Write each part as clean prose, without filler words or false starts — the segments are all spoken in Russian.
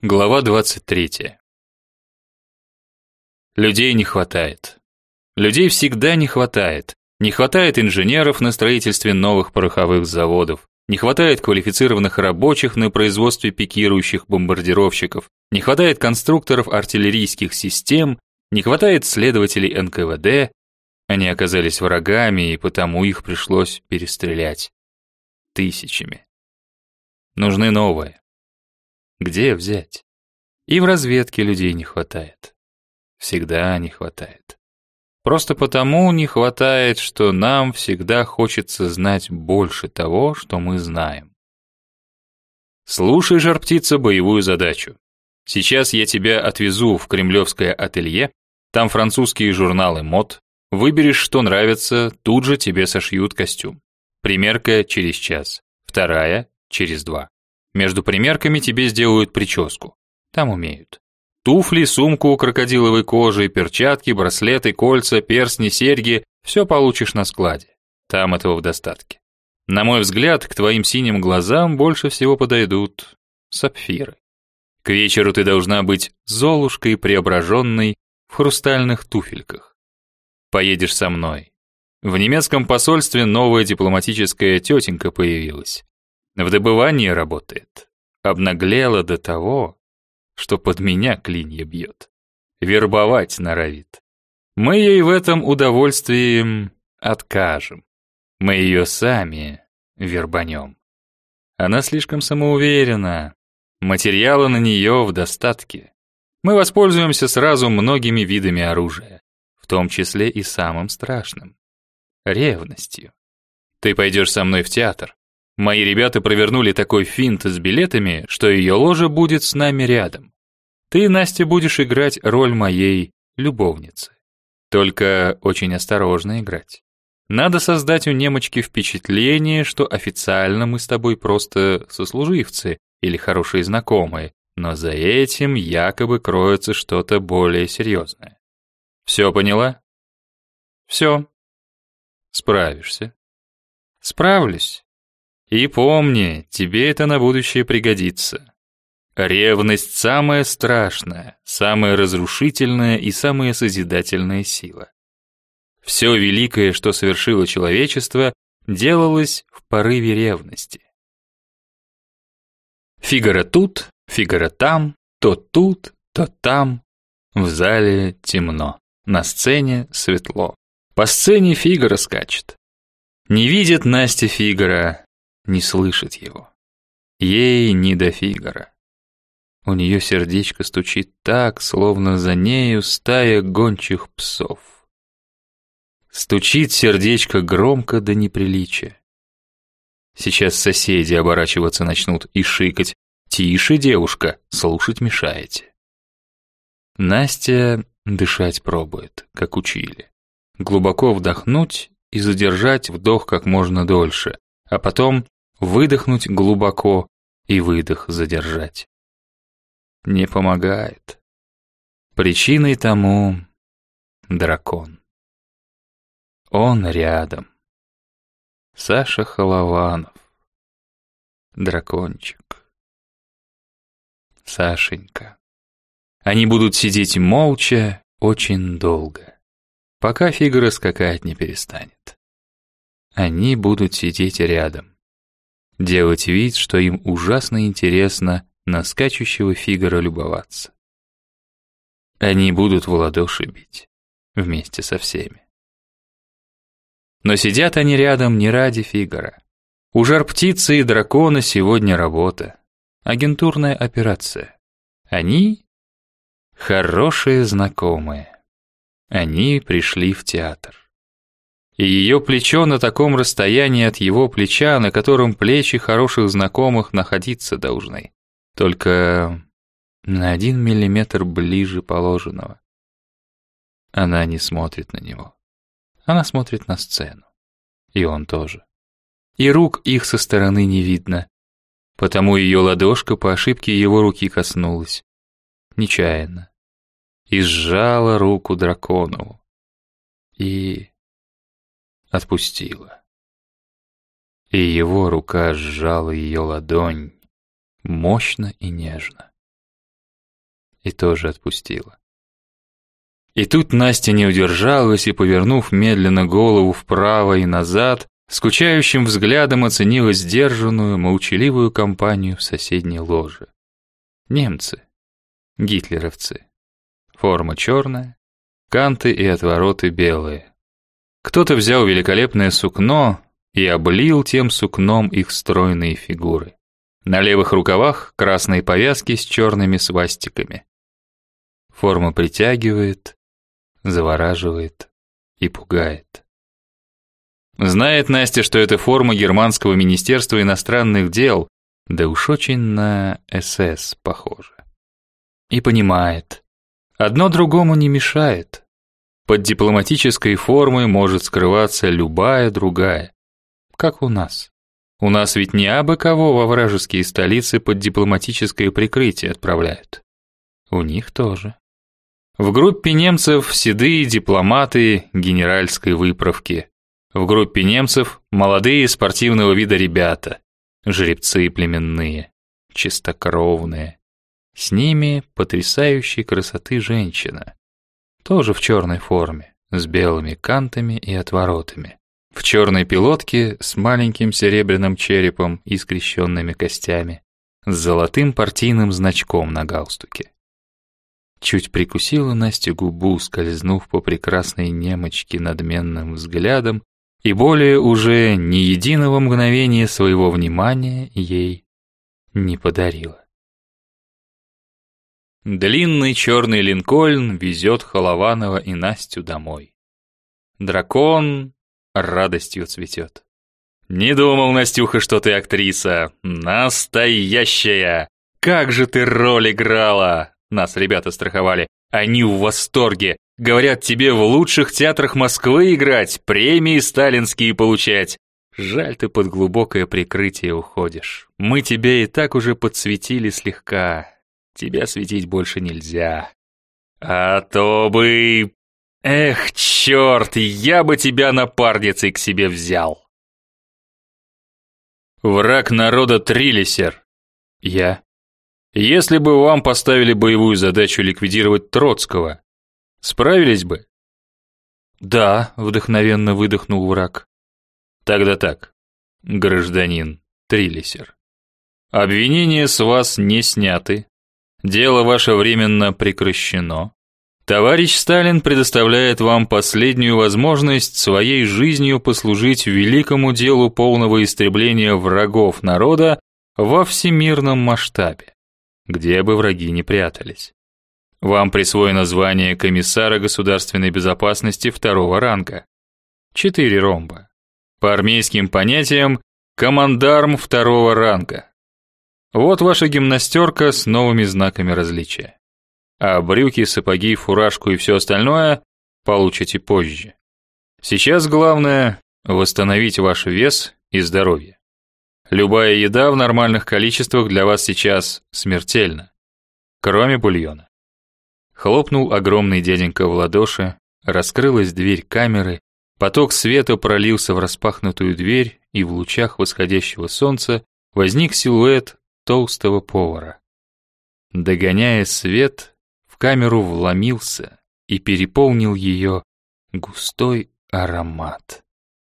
Глава 23. Людей не хватает. Людей всегда не хватает. Не хватает инженеров на строительстве новых пороховых заводов. Не хватает квалифицированных рабочих на производстве пикирующих бомбардировщиков. Не хватает конструкторов артиллерийских систем. Не хватает следователей НКВД. Они оказались врагами, и потому их пришлось перестрелять. Тысячами. Нужны новые. Где взять? И в разведке людей не хватает. Всегда не хватает. Просто потому не хватает, что нам всегда хочется знать больше того, что мы знаем. Слушай, жар-птица, боевую задачу. Сейчас я тебя отвезу в кремлевское ателье, там французские журналы мод, выберешь, что нравится, тут же тебе сошьют костюм. Примерка через час, вторая через 2. Между примерками тебе сделают прическу. Там умеют. Туфли, сумку крокодиловой кожи, перчатки, браслеты, кольца, перстни, серьги – все получишь на складе. Там этого в достатке. На мой взгляд, к твоим синим глазам больше всего подойдут сапфиры. К вечеру ты должна быть Золушкой преображенной в хрустальных туфельках. Поедешь со мной. В немецком посольстве новая дипломатическая тетенька появилась. В добывании работает. Обнаглела до того, что под меня клинья бьет. Вербовать норовит. Мы ей в этом удовольствии откажем. Мы ее сами вербанем. Она слишком самоуверена. Материала на нее в достатке. Мы воспользуемся сразу многими видами оружия, в том числе и самым страшным — ревностью. Ты пойдешь со мной в театр. Мои ребята провернули такой финт с билетами, что ее ложа будет с нами рядом. Ты, Настя, будешь играть роль моей любовницы. Только очень осторожно играть. Надо создать у немочки впечатление, что официально мы с тобой просто сослуживцы или хорошие знакомые, но за этим якобы кроется что-то более серьезное. Все поняла? Все. Справишься. Справлюсь. И помни, тебе это на будущее пригодится. Ревность — самая страшная, самая разрушительная и самая созидательная сила. Все великое, что совершило человечество, делалось в порыве ревности. Фигаро тут, Фигаро там, то тут, то там. В зале темно, на сцене светло. По сцене Фигаро скачет. Не видит Настя Фигаро, не слышит его. Ей не до Фигаро. У нее сердечко стучит так, словно за нею стая гончих псов. Стучит сердечко громко до неприличия. Сейчас соседи оборачиваться начнут и шикать: «Тише, девушка, слушать мешаете». Настя дышать пробует, как учили. Глубоко вдохнуть и задержать вдох как можно дольше, а потом выдохнуть глубоко и выдох задержать. Не помогает. Причиной тому дракон. Он рядом. Саша Холованов. Дракончик. Сашенька. Они будут сидеть молча очень долго, пока Фигаро скакать не перестанет. Они будут сидеть рядом, делать вид, что им ужасно интересно на скачущего Фигаро любоваться. Они будут в ладоши бить вместе со всеми. Но сидят они рядом не ради Фигаро. У жар-птицы и дракона сегодня работа, агентурная операция. Они хорошие знакомые. Они пришли в театр. И ее плечо на таком расстоянии от его плеча, на котором плечи хороших знакомых находиться должны. Только на 1 миллиметр ближе положенного. Она не смотрит на него. Она смотрит на сцену. И он тоже. И рук их со стороны не видно. Потому ее ладошка по ошибке его руки коснулась. Нечаянно. И сжала руку Драконову. И отпустила. И его рука сжала ее ладонь мощно и нежно. и тоже отпустила. И тут Настя не удержалась и, повернув медленно голову вправо и назад, скучающим взглядом оценила сдержанную, молчаливую компанию в соседней ложе. Немцы, гитлеровцы. Форма черная, канты и отвороты белые. Кто-то взял великолепное сукно и облил тем сукном их стройные фигуры. На левых рукавах красные повязки с черными свастиками. Форма притягивает, завораживает и пугает. Знает Настя, что это форма германского министерства иностранных дел, да уж очень на СС похоже. И понимает, одно другому не мешает. Под дипломатической формой может скрываться любая другая, как у нас. У нас ведь не абы кого во вражеские столицы под дипломатическое прикрытие отправляют. У них тоже. В группе немцев седые дипломаты генеральской выправки. В группе немцев молодые спортивного вида ребята, жеребцы племенные, чистокровные. С ними потрясающей красоты женщина, тоже в черной форме, с белыми кантами и отворотами. В черной пилотке с маленьким серебряным черепом и скрещенными костями, с золотым партийным значком на галстуке. Чуть прикусила Настя губу, скользнув по прекрасной немочке надменным взглядом, и более уже ни единого мгновения своего внимания ей не подарила. Длинный черный линкольн везет Холованова и Настю домой. Дракон радостью цветет. «Не думал, Настюха, что ты актриса. Настоящая! Как же ты роль играла!» Нас ребята страховали. Они в восторге. Говорят, тебе в лучших театрах Москвы играть, премии сталинские получать. Жаль, ты под глубокое прикрытие уходишь. Мы тебя и так уже подсветили слегка. Тебя светить больше нельзя. А то бы... Эх, черт, я бы тебя напарницей к себе взял. Враг народа Триллисер. Я. Если бы вам поставили боевую задачу ликвидировать Троцкого, справились бы? Да, вдохновенно выдохнул враг. Тогда так, гражданин Триллисер. Обвинения с вас не сняты. Дело ваше временно прекращено. Товарищ Сталин предоставляет вам последнюю возможность своей жизнью послужить великому делу полного истребления врагов народа во всемирном масштабе, где бы враги ни прятались. Вам присвоено звание комиссара государственной безопасности второго ранга. 4 ромба. По армейским понятиям, командарм второго ранга. Вот ваша гимнастерка с новыми знаками различия. А брюки, сапоги, фуражку и все остальное получите позже. Сейчас главное – восстановить ваш вес и здоровье. Любая еда в нормальных количествах для вас сейчас смертельна, кроме бульона. Хлопнул огромный дяденька в ладоши, раскрылась дверь камеры, поток света пролился в распахнутую дверь, и в лучах восходящего солнца возник силуэт толстого повара. Догоняя свет, в камеру вломился и переполнил ее густой аромат.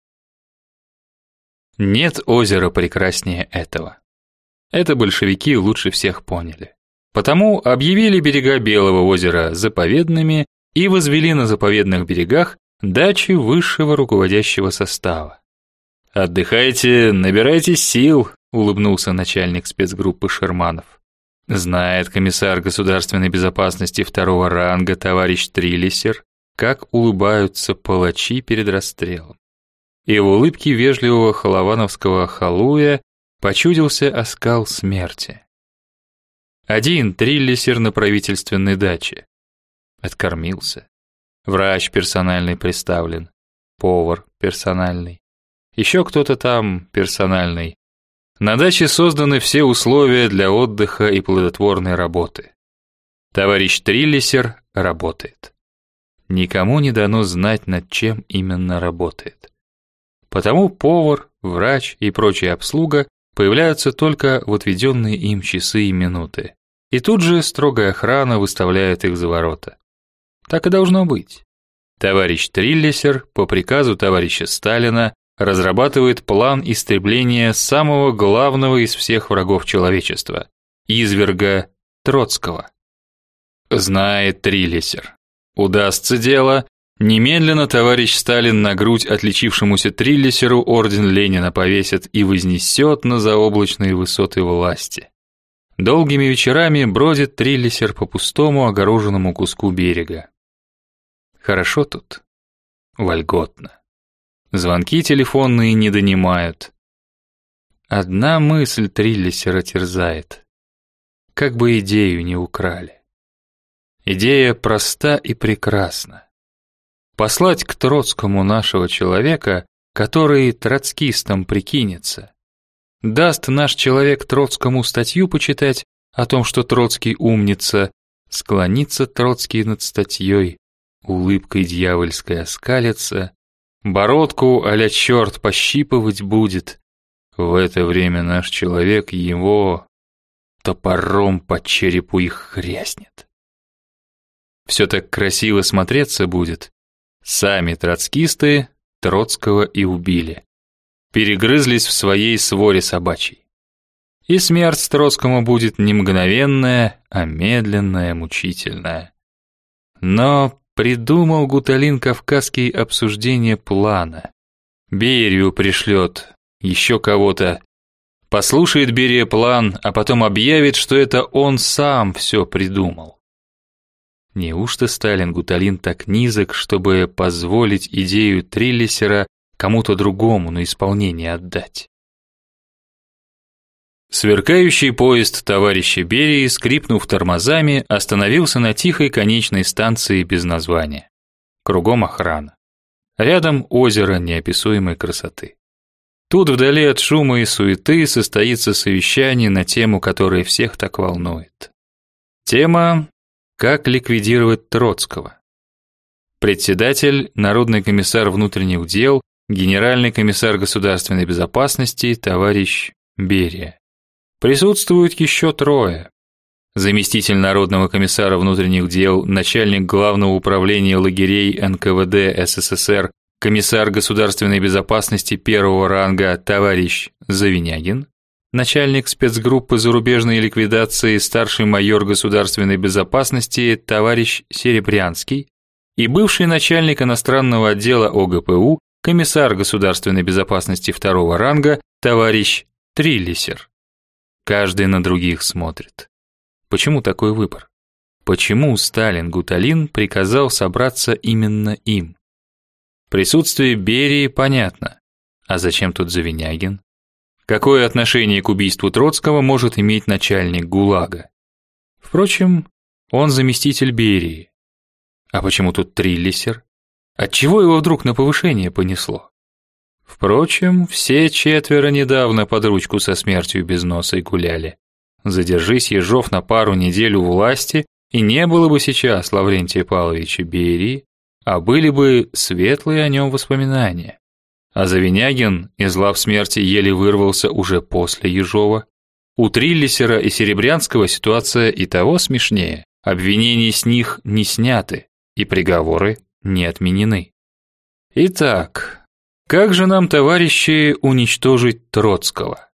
Нет озера прекраснее этого. Это большевики лучше всех поняли. Потому объявили берега Белого озера заповедными и возвели на заповедных берегах дачи высшего руководящего состава. «Отдыхайте, набирайтесь сил», — улыбнулся начальник спецгруппы Шерманов. Знает комиссар государственной безопасности второго ранга товарищ Триллисер, как улыбаются палачи перед расстрелом. И в улыбке вежливого холовановского халуя почудился оскал смерти. Один Триллисер на правительственной даче. Откормился. Врач персональный представлен, повар персональный, еще кто-то там персональный. На даче созданы все условия для отдыха и плодотворной работы. Товарищ Триллисер работает. Никому не дано знать, над чем именно работает. Потому повар, врач и прочая обслуга появляются только в отведенные им часы и минуты. и тут же строгая охрана выставляет их за ворота. Так и должно быть. Товарищ Триллисер по приказу товарища Сталина разрабатывает план истребления самого главного из всех врагов человечества – изверга Троцкого. Знает Триллисер. Удастся дело, немедленно товарищ Сталин на грудь отличившемуся Триллисеру орден Ленина повесит и вознесет на заоблачные высоты власти. Долгими вечерами бродит Триллисер по пустому огороженному куску берега. Хорошо тут, вольготно. Звонки телефонные не донимают. Одна мысль Триллисера терзает. Как бы идею не украли. Идея проста и прекрасна. Послать к Троцкому нашего человека, который троцкистом прикинется. Даст наш человек Троцкому статью почитать о том, что Троцкий умница, склонится Троцкий над статьей, улыбкой дьявольской оскалится, бородку а-ля черт пощипывать будет. В это время наш человек его топором по черепу их хряснет. Все так красиво смотреться будет. Сами троцкисты Троцкого и убили. Перегрызлись в своей своре собачьей. И смерть Троцкому будет не мгновенная, а медленная, мучительная. Но придумал Гуталин Кавказский обсуждение плана. Берию пришлет, еще кого-то. Послушает Берия план, а потом объявит, что это он сам все придумал. Неужто Сталин Гуталин так низок, чтобы позволить идею Триллисера кому-то другому на исполнение отдать? Сверкающий поезд товарища Берии, скрипнув тормозами, остановился на тихой конечной станции без названия. Кругом охрана. Рядом озеро неописуемой красоты. Тут вдали от шума и суеты состоится совещание на тему, которая всех так волнует. Тема «Как ликвидировать Троцкого». Председатель, народный комиссар внутренних дел, генеральный комиссар государственной безопасности товарищ Берия. Присутствуют еще трое. Заместитель народного комиссара внутренних дел, начальник главного управления лагерей НКВД СССР, комиссар государственной безопасности первого ранга товарищ Завинягин, начальник спецгруппы зарубежной ликвидации старший майор государственной безопасности товарищ Серебрянский и бывший начальник иностранного отдела ОГПУ, комиссар государственной безопасности второго ранга товарищ Триллисер. Каждый на других смотрит. Почему такой выбор? Почему Сталин Гуталин приказал собраться именно им? Присутствие Берии понятно. А зачем тут Завинягин? Какое отношение к убийству Троцкого может иметь начальник ГУЛАГа? Впрочем, он заместитель Берии. А почему тут Триллисер? Отчего его вдруг на повышение понесло? Впрочем, все четверо недавно под ручку со смертью без носа и гуляли. Задержись Ежов на пару недель у власти, и не было бы сейчас Лаврентия Павловича Берии, а были бы светлые о нем воспоминания. А Завинягин из лап смерти еле вырвался уже после Ежова. У Триллисера и Серебрянского ситуация и того смешнее. Обвинения с них не сняты, и приговоры не отменены. Итак, как же нам, товарищи, уничтожить Троцкого?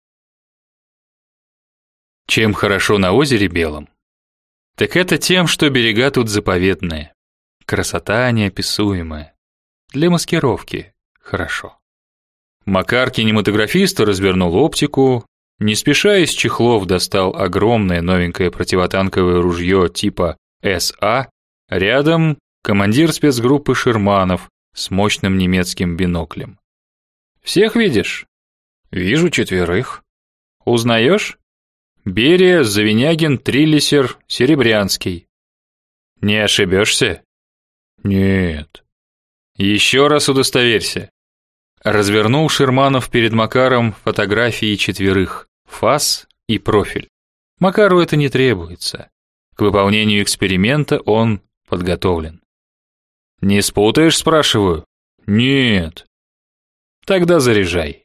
Чем хорошо на озере Белом? Так это тем, что берега тут заповедные. Красота неописуемая. Для маскировки хорошо. Макар кинематографист развернул оптику, не спеша из чехлов достал огромное новенькое противотанковое ружье типа СА, рядом командир спецгруппы Шерманов с мощным немецким биноклем. Всех видишь? Вижу четверых. Узнаешь? Берия, Завинягин, Триллисер, Серебрянский. Не ошибешься? Нет. Еще раз удостоверься. Развернул Шерманов перед Макаром фотографии четверых, фас и профиль. Макару это не требуется. К выполнению эксперимента он подготовлен. Не спутаешь, спрашиваю? Нет. Тогда заряжай.